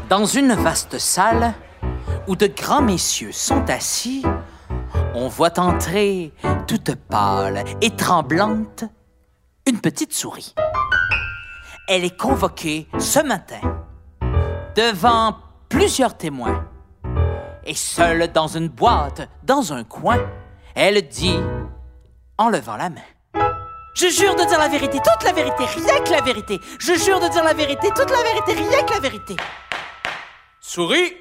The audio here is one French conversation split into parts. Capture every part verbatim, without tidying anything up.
Dans une vaste salle où de grands messieurs sont assis, on voit entrer, toute pâle et tremblante, une petite souris. Elle est convoquée ce matin devant plusieurs témoins. Et seule dans une boîte, dans un coin, elle dit, en levant la main: « Je jure de dire la vérité, toute la vérité, rien que la vérité. Je jure de dire la vérité, toute la vérité, rien que la vérité. » Souris,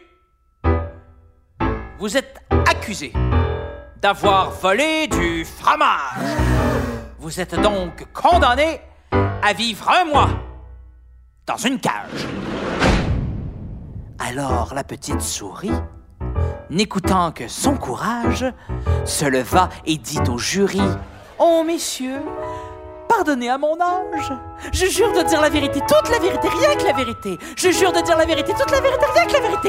vous êtes accusé d'avoir volé du fromage. Vous êtes donc condamné à vivre un mois dans une cage. Alors la petite souris, n'écoutant que son courage, se leva et dit au jury: « Oh, messieurs, pardonnez à mon âge. Je jure de dire la vérité, toute la vérité, rien que la vérité. Je jure de dire la vérité, toute la vérité, rien que la vérité. »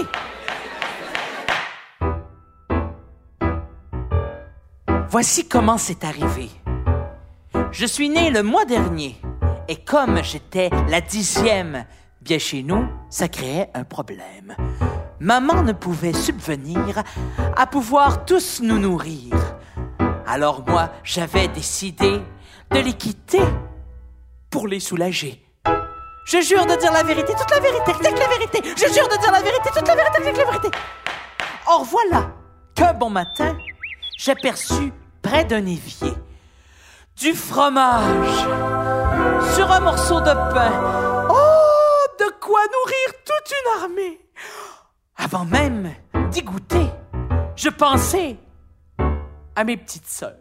Voici comment c'est arrivé. Je suis né le mois dernier, et comme j'étais la dixième, bien chez nous, ça créait un problème. Maman ne pouvait subvenir à pouvoir tous nous nourrir. Alors moi, j'avais décidé de les quitter pour les soulager. Je jure de dire la vérité, toute la vérité, rien que la vérité. Je jure de dire la vérité, toute la vérité, rien que la vérité. Or voilà qu'un bon matin, j'aperçus près d'un évier du fromage sur un morceau de pain. Oh, de quoi nourrir toute une armée. Avant même d'y goûter, je pensais à mes petites sœurs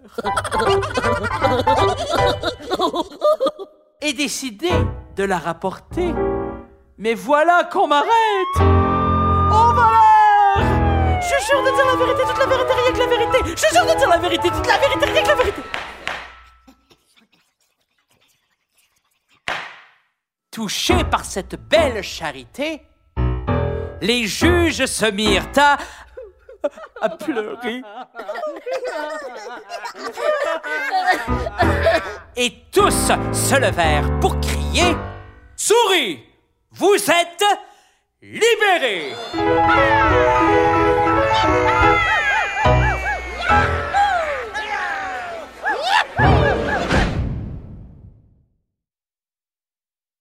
et décidé de la rapporter. Mais voilà qu'on m'arrête. Oh, voleur! Je jure de dire la vérité, toute la vérité, rien que la vérité. Je jure de dire la vérité, toute la vérité, rien que la vérité. Touchés par cette belle charité, les juges se mirent à, à pleurer. Et tous se levèrent pour crier: « Souris, vous êtes libérée !»